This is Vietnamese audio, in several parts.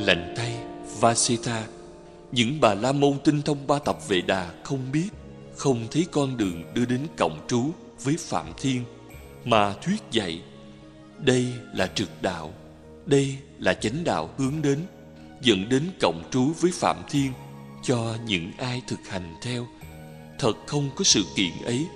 Lành thay, Vaseta, những Bà La Môn tinh thông ba tập Vệ Đà không biết, không thấy con đường đưa đến cộng trú với Phạm Thiên, mà thuyết dạy đây là trực đạo, đây là chánh đạo hướng đến, dẫn đến cộng trú với Phạm Thiên cho những ai thực hành theo. Thật không có sự kiện ấy.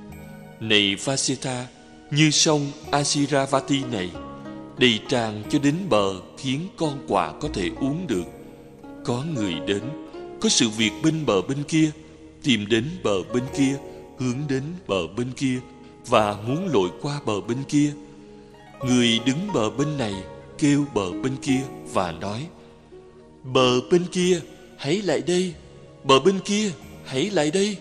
Này Vaseta, như sông Asiravati này, đầy tràn cho đến bờ khiến con quạ có thể uống được. Có người đến, có sự việc bên bờ bên kia, tìm đến bờ bên kia, hướng đến bờ bên kia và muốn lội qua bờ bên kia. Người đứng bờ bên này kêu bờ bên kia và nói: bờ bên kia, hãy lại đây! Bờ bên kia, hãy lại đây!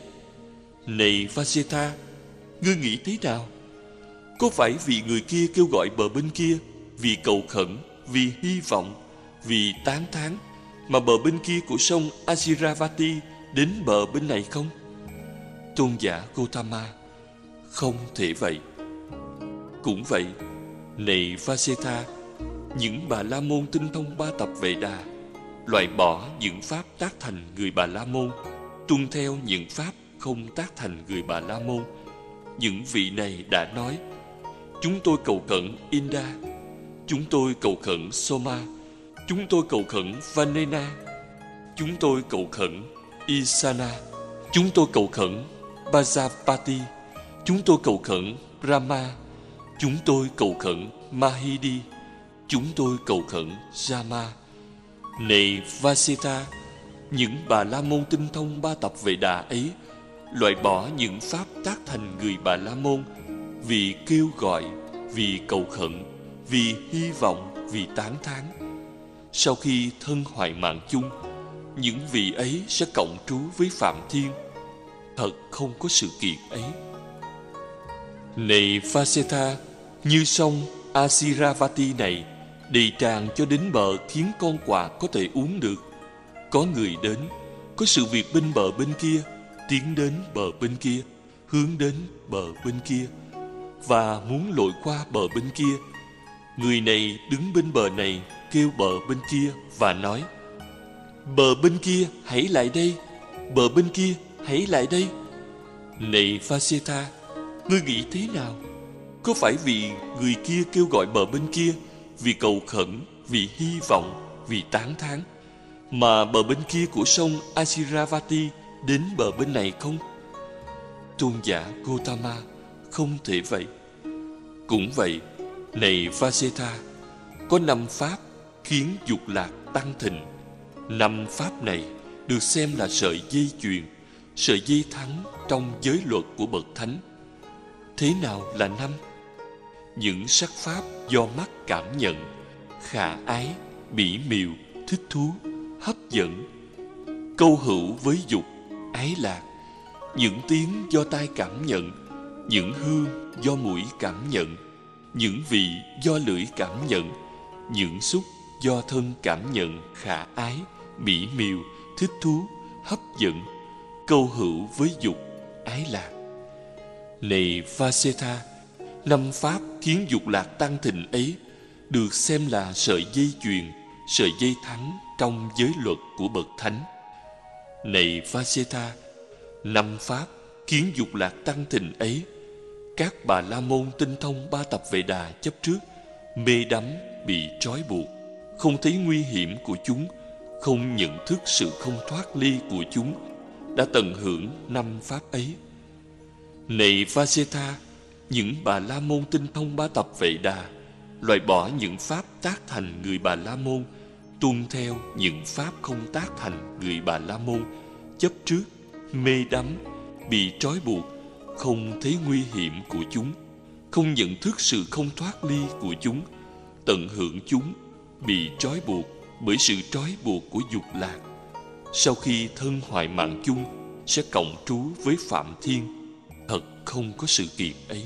Này Vaseta, ngươi nghĩ thế nào? Có phải vì người kia kêu gọi bờ bên kia, vì cầu khẩn, vì hy vọng, vì tán thán mà bờ bên kia của sông Asiravati đến bờ bên này không? Tôn giả Gotama, không thể vậy. Cũng vậy, này Vaseta, những Bà La Môn tinh thông ba tập Vệ Đà, loại bỏ những pháp tác thành người Bà La Môn, tuân theo những pháp không tác thành người Bà La Môn. Những vị này đã nói: chúng tôi cầu khẩn Inda, chúng tôi cầu khẩn Soma, chúng tôi cầu khẩn Vanena, chúng tôi cầu khẩn Isana, chúng tôi cầu khẩn Bajapati, chúng tôi cầu khẩn Brahma, chúng tôi cầu khẩn Mahidi, chúng tôi cầu khẩn Jama. Này Vaseta, những Bà La Môn tinh thông ba tập Vệ Đà ấy loại bỏ những pháp tác thành người Bà La Môn vì kêu gọi, vì cầu khẩn, vì hy vọng, vì tán thán. Sau khi thân hoại mạng chung, những vị ấy sẽ cộng trú với Phạm Thiên. Thật không có sự kiện ấy. Này Vaseta, như sông Asiravati này đầy tràn cho đến bờ khiến con quạ có thể uống được. Có người đến, có sự việc bên bờ bên kia, tiến đến bờ bên kia, hướng đến bờ bên kia và muốn lội qua bờ bên kia. Người này đứng bên bờ này kêu bờ bên kia và nói: bờ bên kia, hãy lại đây! Bờ bên kia, hãy lại đây! Này Vaseta, ngươi nghĩ thế nào? Có phải vì người kia kêu gọi bờ bên kia, vì cầu khẩn, vì hy vọng, vì tán thán mà bờ bên kia của sông Asiravati đến bờ bên này không? Tôn giả Gotama, không thể vậy. Cũng vậy, này Vaseta, có 5 pháp khiến dục lạc tăng thịnh. 5 pháp này được xem là sợi dây chuyền, sợi dây thắng trong giới luật của bậc thánh. Thế nào là 5? Những sắc pháp do mắt cảm nhận: khả ái, mỹ miều, thích thú, hấp dẫn; câu hữu với dục, ái lạc. Những tiếng do tai cảm nhận, những hương do mũi cảm nhận, những vị do lưỡi cảm nhận, những xúc do thân cảm nhận: khả ái, mỹ miều, thích thú, hấp dẫn, câu hữu với dục, ái lạc. Này Vaseta, 5 pháp khiến dục lạc tăng thịnh ấy được xem là sợi dây chuyền, sợi dây thắng trong giới luật của bậc thánh. Này Vaseta, 5 pháp khiến dục lạc tăng thịnh ấy, các Bà La Môn tinh thông ba tập Vệ Đà chấp trước, mê đắm, bị trói buộc, không thấy nguy hiểm của chúng, không nhận thức sự không thoát ly của chúng, đã tận hưởng 5 pháp ấy. Này Vaseta, những Bà La Môn tinh thông ba tập Vệ Đà loại bỏ những pháp tác thành người Bà La Môn, tuân theo những pháp không tác thành người Bà La Môn, chấp trước, mê đắm, bị trói buộc, không thấy nguy hiểm của chúng, không nhận thức sự không thoát ly của chúng, tận hưởng chúng, bị trói buộc bởi sự trói buộc của dục lạc. Sau khi thân hoại mạng chung, sẽ cộng trú với Phạm Thiên. Thật không có sự kiện ấy.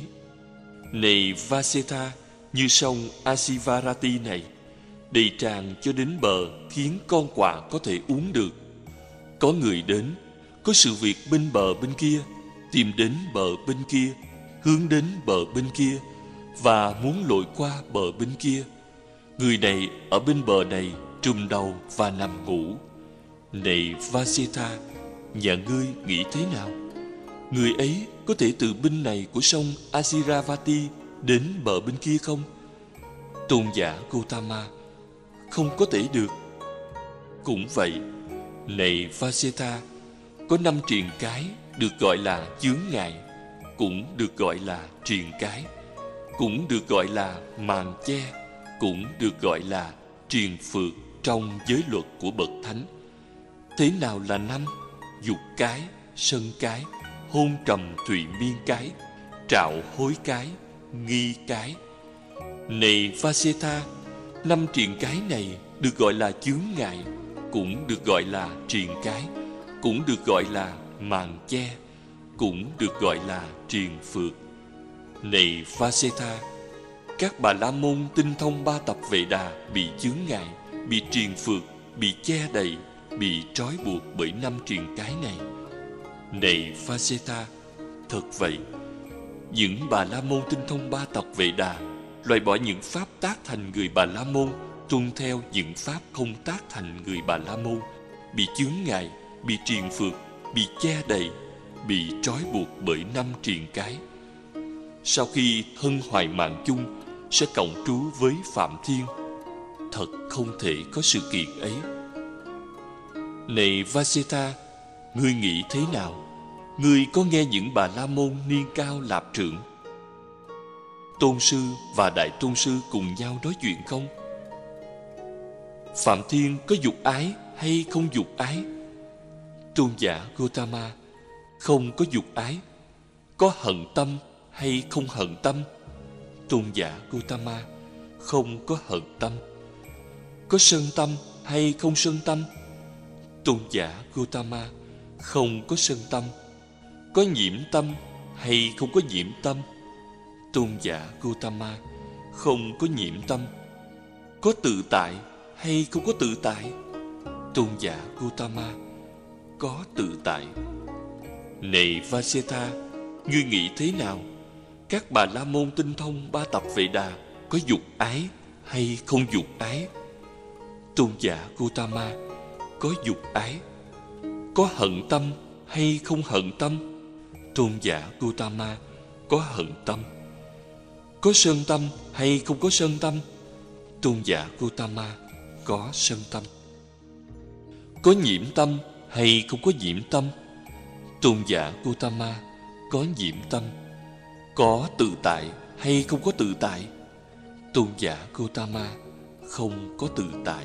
Này Vaseta, như sông Asivarati này đầy tràn cho đến bờ khiến con quạ có thể uống được. Có người đến, có sự việc bên bờ bên kia, tìm đến bờ bên kia, hướng đến bờ bên kia và muốn lội qua bờ bên kia. Người này ở bên bờ này trùm đầu và nằm ngủ. Này Vasitha, nhà ngươi nghĩ thế nào? Người ấy có thể từ bên này của sông Asiravati đến bờ bên kia không? Tôn giả Gotama: không có thể được. Cũng vậy, này Vasitha, có 5 triền cái được gọi là chướng ngại, cũng được gọi là triền cái, cũng được gọi là màn che, cũng được gọi là triền phược trong giới luật của bậc thánh. Thế nào là 5? Dục cái, sân cái, hôn trầm thụy miên cái, trạo hối cái, nghi cái. Này Vasitha, 5 triền cái này được gọi là chướng ngại, cũng được gọi là triền cái, cũng được gọi là màn che, cũng được gọi là triền phược. Này Vasitha, các bà la môn tinh thông 3 tập Vệ Đà bị chướng ngại, bị triền phược, bị che đậy, bị trói buộc bởi 5 triền cái này. Này Vasitha, thật vậy, những bà la môn tinh thông 3 tập Vệ Đà loại bỏ những pháp tác thành người bà la môn, tuân theo những pháp không tác thành người bà la môn, bị chướng ngại, bị triền phược, bị che đậy, bị trói buộc bởi 5 triền cái. Sau khi thân hoại mạng chung sẽ cộng trú với Phạm Thiên. Thật không thể có sự kiện ấy. Này Vasitha, ngươi nghĩ thế nào? Ngươi có nghe những bà la môn niên cao lạp trưởng, tôn sư và đại tôn sư cùng nhau nói chuyện không? Phạm Thiên có dục ái hay không dục ái? Tôn giả Gotama: không có dục ái. Có hận tâm hay không hận tâm? Tôn giả Gotama: không có hận tâm. Có sân tâm hay không sân tâm? Tôn giả Gotama: không có sân tâm. Có nhiễm tâm hay không có nhiễm tâm? Tôn giả Gotama: không có nhiễm tâm. Có tự tại hay không có tự tại? Tôn giả Gotama: có tự tại. Này Vasitha, ngươi nghĩ thế nào? Các bà la môn tinh thông 3 tập Vệ Đà có dục ái hay không dục ái? Tôn giả Gotama: có dục ái. Có hận tâm hay không hận tâm? Tôn giả Gotama: có hận tâm. Có sân tâm hay không có sân tâm? Tôn giả Gotama: có sân tâm. Có nhiễm tâm hay không có nhiễm tâm? Tôn giả Gotama: có nhiễm tâm. Có tự tại hay không có tự tại? Tôn giả Gotama: không có tự tại.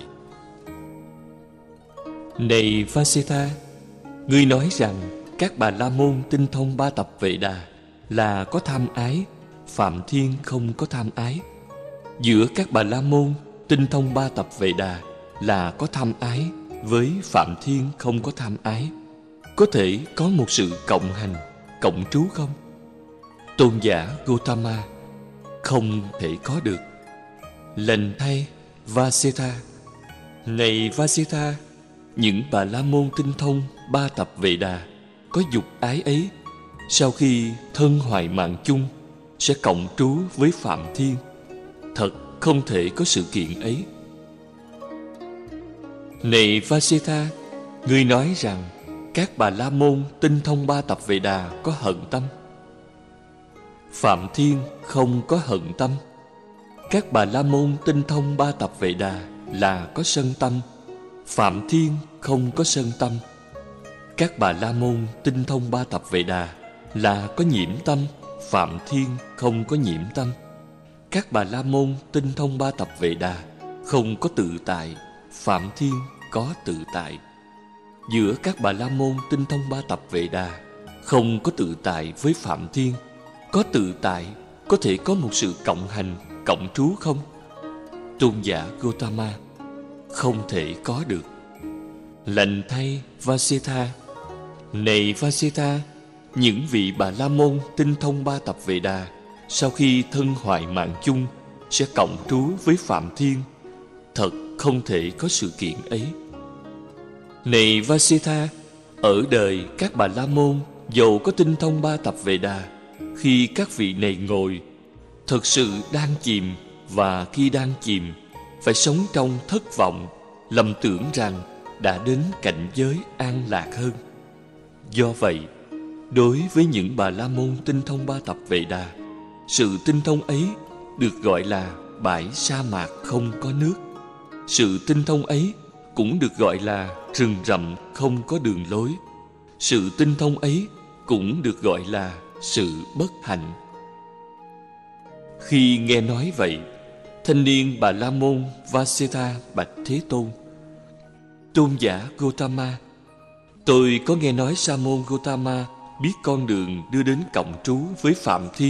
Này Vasitha, ngươi nói rằng các bà la môn tinh thông 3 tập Vệ Đà là có tham ái, Phạm Thiên không có tham ái. Giữa các bà la môn tinh thông 3 tập Vệ Đà là có tham ái, với Phạm Thiên không có tham ái. Có thể có một sự cộng hành, cộng trú không? Tôn giả Gotama: không thể có được. Lành thay Vasitha. Này Vasitha, những bà la môn tinh thông 3 tập Vệ Đà có dục ái ấy, sau khi thân hoại mạng chung sẽ cộng trú với Phạm Thiên. Thật không thể có sự kiện ấy. Này Vasitha, ngươi nói rằng các bà la môn tinh thông 3 tập Vệ Đà có hận tâm. Phạm Thiên không có hận tâm. Các bà la môn tinh thông 3 tập Vệ Đà là có sân tâm. Phạm Thiên không có sân tâm. Các bà la môn tinh thông 3 tập Vệ Đà là có nhiễm tâm. Phạm Thiên không có nhiễm tâm. Các bà la môn tinh thông 3 tập Vệ Đà không có tự tại. Phạm Thiên có tự tại. Giữa các bà la môn tinh thông 3 tập Vệ Đà không có tự tại với Phạm Thiên, có tự tại, có thể có một sự cộng hành, cộng trú không? Tôn giả Gotama: không thể có được. Lành thay Vasitha. Này Vasitha, những vị bà la môn tinh thông 3 tập Vệ Đà sau khi thân hoại mạng chung sẽ cộng trú với Phạm Thiên. Thật không thể có sự kiện ấy. Này Vasitha, ở đời các bà la môn dầu có tinh thông 3 tập Vệ Đà, khi các vị này ngồi thật sự đang chìm, và khi đang chìm phải sống trong thất vọng, lầm tưởng rằng đã đến cảnh giới an lạc hơn. Do vậy, đối với những Bà La Môn tinh thông 3 tập Vệ Đà, sự tinh thông ấy được gọi là bãi sa mạc không có nước. Sự tinh thông ấy cũng được gọi là rừng rậm không có đường lối. Sự tinh thông ấy cũng được gọi là sự bất hạnh. Khi nghe nói vậy, thanh niên Bà La Môn Vasetha bạch Thế Tôn: Tôn giả Gotama, tôi có nghe nói Sa môn Gotama biết con đường đưa đến cộng trú với Phạm Thiên.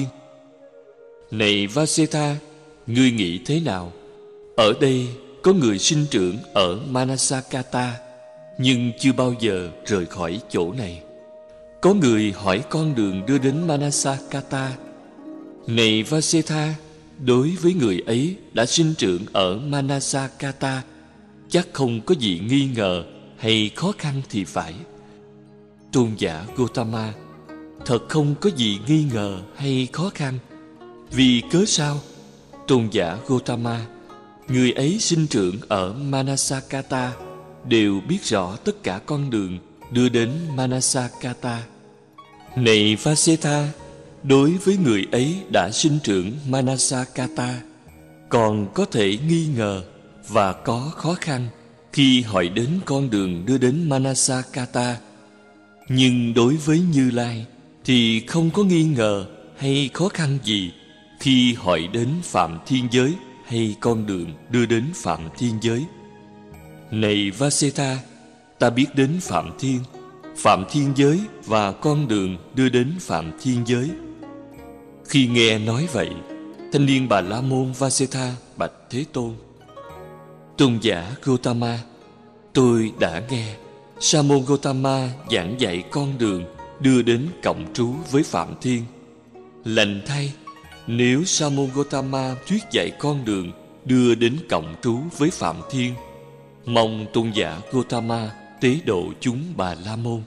Này Vasetha, ngươi nghĩ thế nào? Ở đây có người sinh trưởng ở Manasakata, nhưng chưa bao giờ rời khỏi chỗ này. Có người hỏi con đường đưa đến Manasakata. Này Vasetha, đối với người ấy đã sinh trưởng ở Manasakata, chắc không có gì nghi ngờ hay khó khăn thì phải. Tôn giả Gotama, thật không có gì nghi ngờ hay khó khăn. Vì cớ sao? Tôn giả Gotama, người ấy sinh trưởng ở Manasakata đều biết rõ tất cả con đường đưa đến Manasakata. Này Vasetha, đối với người ấy đã sinh trưởng Manasakata, còn có thể nghi ngờ và có khó khăn khi hỏi đến con đường đưa đến Manasakata. Nhưng đối với Như Lai thì không có nghi ngờ hay khó khăn gì khi hỏi đến Phạm Thiên Giới hay con đường đưa đến Phạm Thiên Giới. Này Vasetha, ta biết đến Phạm Thiên Giới và con đường đưa đến Phạm Thiên Giới. Khi nghe nói vậy, thanh niên Bà La Môn Vasetha bạch Thế Tôn: Tôn giả Gotama, tôi đã nghe Sa môn Gotama giảng dạy con đường đưa đến cộng trú với Phạm Thiên. Lành thay, nếu Sa môn Gotama thuyết dạy con đường đưa đến cộng trú với Phạm Thiên, mong tôn giả Gotama tế độ chúng Bà La Môn.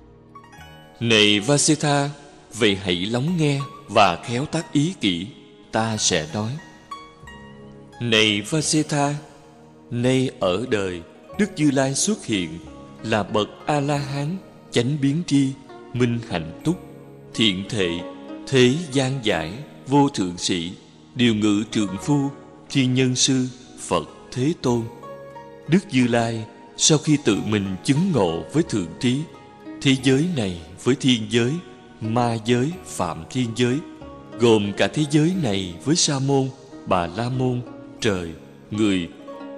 Này Vasetha, vậy hãy lắng nghe và khéo tác ý kỹ, ta sẽ nói. Này Vasetha, nay ở đời Đức Như Lai xuất hiện là bậc A-la-hán, chánh biến tri, minh hạnh túc, thiện thệ, thế gian giải, vô thượng sĩ, điều ngự trượng phu, thiên nhân sư, Phật Thế Tôn. Đức Như Lai sau khi tự mình chứng ngộ với thượng trí, thế giới này với thiên giới, ma giới, Phạm Thiên Giới, gồm cả thế giới này với Sa môn, Bà La Môn, trời, người,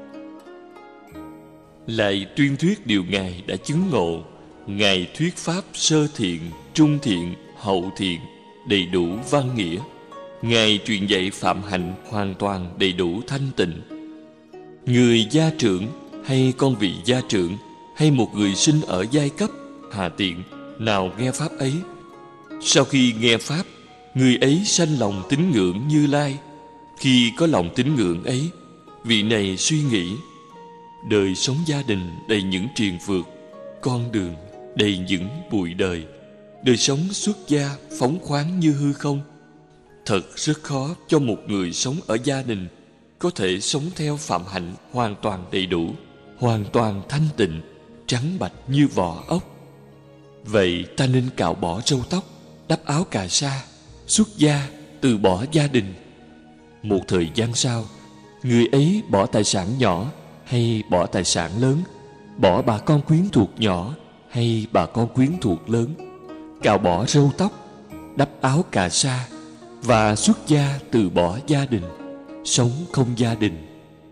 lại tuyên thuyết điều Ngài đã chứng ngộ. Ngài thuyết pháp sơ thiện, trung thiện, hậu thiện, đầy đủ văn nghĩa. Ngài truyền dạy phạm hạnh hoàn toàn đầy đủ thanh tịnh. Người gia trưởng hay con vị gia trưởng hay một người sinh ở giai cấp hạ tiện nào nghe pháp ấy, sau khi nghe pháp, người ấy sanh lòng tín ngưỡng Như Lai. Khi có lòng tín ngưỡng ấy, vị này suy nghĩ: đời sống gia đình đầy những triền vượt, con đường đầy những bụi đời, đời sống xuất gia phóng khoáng như hư không. Thật rất khó cho một người sống ở gia đình có thể sống theo phạm hạnh hoàn toàn đầy đủ, hoàn toàn thanh tịnh, trắng bạch như vỏ ốc. Vậy ta nên cạo bỏ râu tóc, đắp áo cà sa, xuất gia, từ bỏ gia đình. Một thời gian sau, người ấy bỏ tài sản nhỏ hay bỏ tài sản lớn, bỏ bà con quyến thuộc nhỏ hay bà con quyến thuộc lớn, cạo bỏ râu tóc, đắp áo cà sa và xuất gia, từ bỏ gia đình, sống không gia đình.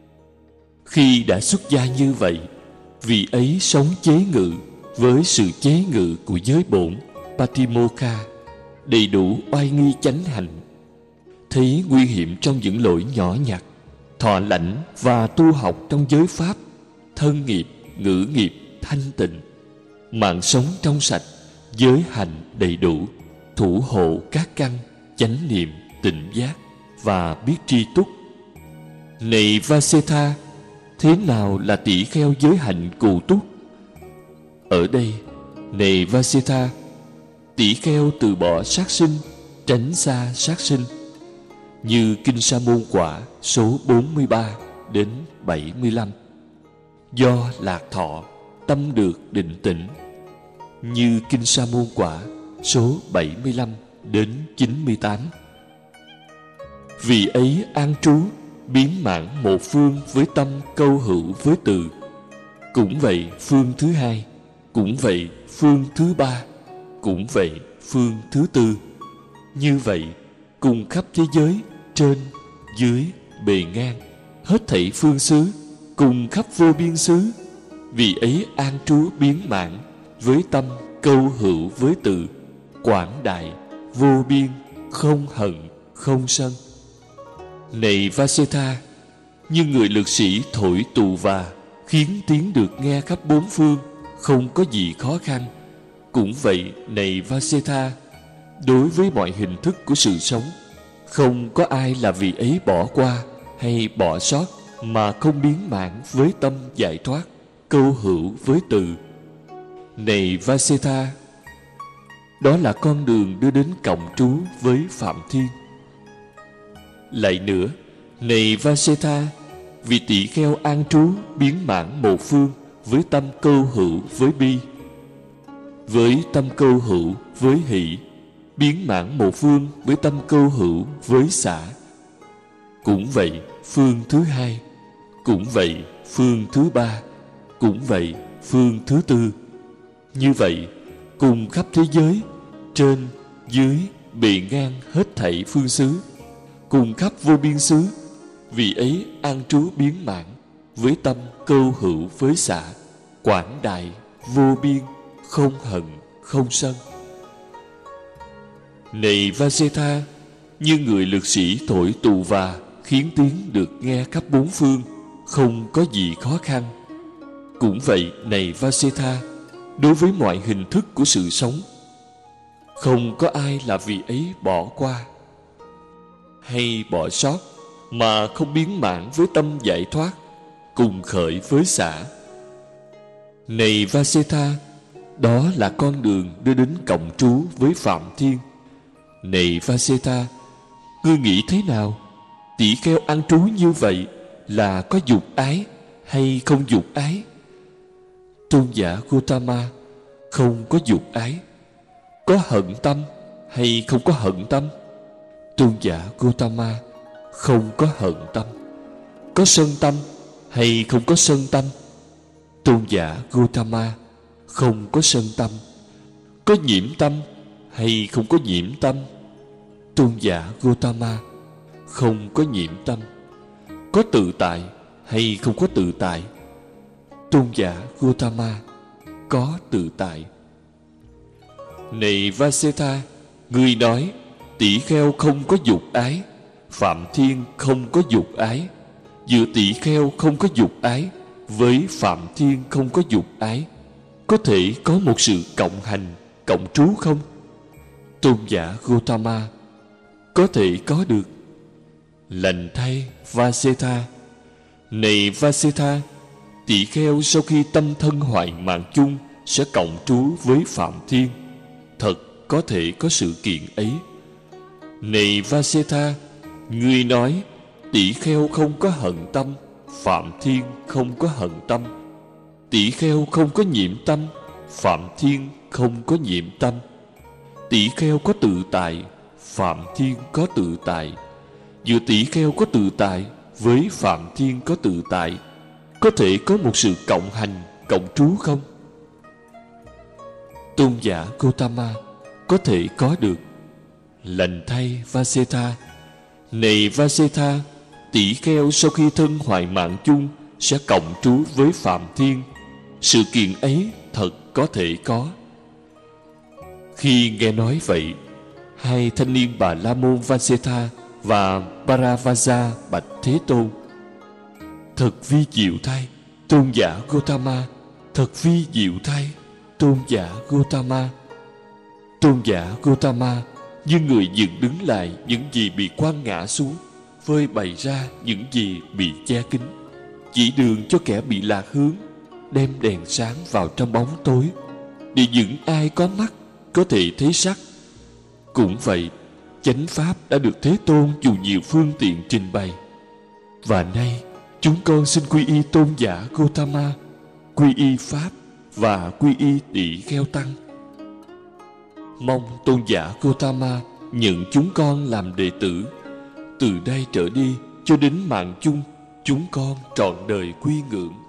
Khi đã xuất gia như vậy, vị ấy sống chế ngự với sự chế ngự của giới bổn Patimokkha, đầy đủ oai nghi chánh hạnh. Thấy nguy hiểm trong những lỗi nhỏ nhặt, thọ lãnh và tu học trong giới pháp, thân nghiệp, ngữ nghiệp thanh tịnh, mạng sống trong sạch, giới hành đầy đủ, thủ hộ các căn, chánh niệm, tỉnh giác và biết tri túc. Này Vasetha, thế nào là tỷ kheo giới hạnh cù túc? Ở đây, này Vasetha, tỷ kheo từ bỏ sát sinh, tránh xa sát sinh, như Kinh Sa Môn Quả số 43 đến 75. Do lạc thọ, tâm được định tĩnh. Như Kinh Sa Môn Quả số 75 đến 98. Vì ấy an trú, biến mãn một phương với tâm câu hữu với từ. Cũng vậy phương thứ hai, cũng vậy phương thứ ba, cũng vậy phương thứ tư. Như vậy cùng khắp thế giới, trên, dưới, bề ngang, hết thảy phương xứ, cùng khắp vô biên xứ. Vì ấy an trú biến mãn với tâm câu hữu với từ, quảng đại, vô biên, không hận, không sân. Này Vasetha, như người lực sĩ thổi tù và, khiến tiếng được nghe khắp bốn phương, không có gì khó khăn. Cũng vậy này Vasetha, đối với mọi hình thức của sự sống, không có ai là vì ấy bỏ qua hay bỏ sót mà không biến mãn với tâm giải thoát, câu hữu với từ. Này Vasetha, đó là con đường đưa đến cộng trú với Phạm Thiên. Lại nữa, này Vasetha, vì tỷ kheo an trú biến mãn một phương với tâm câu hữu với bi, với tâm câu hữu với hỷ, biến mãn một phương với tâm câu hữu với xả. Cũng vậy phương thứ hai, cũng vậy phương thứ ba, cũng vậy phương thứ tư. Như vậy cùng khắp thế giới, trên, dưới, bề ngang, hết thảy phương xứ, cùng khắp vô biên xứ. Vì ấy an trú biến mãn với tâm câu hữu với xả, quảng đại, vô biên, không hận, không sân. Này Vasetha, như người lực sĩ thổi tù và, khiến tiếng được nghe khắp bốn phương, không có gì khó khăn. Cũng vậy này Vasetha, đối với mọi hình thức của sự sống, không có ai là vì ấy bỏ qua hay bỏ sót mà không biến mãn với tâm giải thoát, cùng khởi với xả. Này Vasetha, đó là con đường đưa đến cộng trú với Phạm Thiên. Này Vasetha, ngươi nghĩ thế nào? Tỷ kheo an trú như vậy là có dục ái hay không dục ái? Tôn giả Gautama không có dục ái. Có hận tâm hay không có hận tâm? Tôn giả Gautama không có hận tâm. Có sân tâm hay không có sân tâm? Tôn giả Gautama không có sân tâm. Có nhiễm tâm hay không có nhiễm tâm? Tôn giả Gautama không có nhiễm tâm. Có tự tại hay không có tự tại? Tôn giả Gautama có tự tại. Này Vasetha, người nói tỷ kheo không có dục ái, Phạm Thiên không có dục ái. Giữa tỷ kheo không có dục ái với Phạm Thiên không có dục ái, có thể có một sự cộng hành, cộng trú không? Tôn giả Gautama, có thể có được. Lành thay Vasetha. Này Vasetha, tỷ kheo sau khi tâm thân hoại mạng chung sẽ cộng trú với Phạm Thiên. Thật có thể có sự kiện ấy. Này Vasetha, ngươi nói tỷ kheo không có hận tâm, Phạm Thiên không có hận tâm. Tỷ kheo không có nhiễm tâm, Phạm Thiên không có nhiễm tâm. Tỷ kheo có tự tại, Phạm Thiên có tự tại. Giữa tỷ kheo có tự tại với Phạm Thiên có tự tại, có thể có một sự cộng hành, cộng trú không? Tôn giả Gautama, có thể có được. Lành thay Vasetha. Này Vasetha, tỷ kheo sau khi thân hoại mạng chung sẽ cộng trú với Phạm Thiên. Sự kiện ấy thật có thể có. Khi nghe nói vậy, hai thanh niên Bà La Môn Vasetha và Paravaja bạch Thế Tôn: thật vi diệu thay, Tôn giả Gautama. Thật vi diệu thay, Tôn giả Gautama. Tôn giả Gautama như người dựng đứng lại những gì bị quăng ngã xuống, phơi bày ra những gì bị che kín, chỉ đường cho kẻ bị lạc hướng, đem đèn sáng vào trong bóng tối, để những ai có mắt có thể thấy sắc. Cũng vậy, chánh pháp đã được Thế Tôn dùng nhiều phương tiện trình bày, và nay Chúng con xin quy y tôn giả Gotama, quy y Pháp và quy y Tỳ Kheo Tăng. Mong tôn giả Gotama nhận chúng con làm đệ tử. Từ đây trở đi cho đến mạng chung, chúng con trọn đời quy ngưỡng.